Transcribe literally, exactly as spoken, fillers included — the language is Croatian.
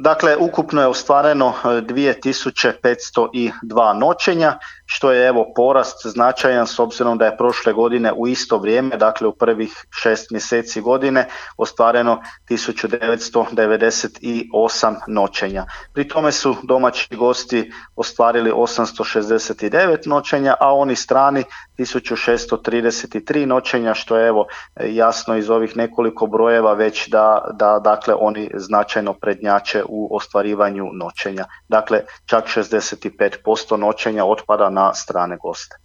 Dakle, ukupno je ostvareno dvije tisuće petsto dva noćenja, što je evo porast značajan s obzirom da je prošle godine u isto vrijeme, dakle u prvih šest mjeseci godine, ostvareno tisuću devetsto devedeset osam noćenja. Pri tome su domaći gosti ostvarili osamsto šezdeset devet noćenja, a oni strani tisuću šesto trideset tri noćenja, što je evo jasno iz ovih nekoliko brojeva već da, da dakle oni značajno prednjače u ostvarivanju noćenja. Dakle, čak šezdeset pet posto noćenja otpada na strane goste.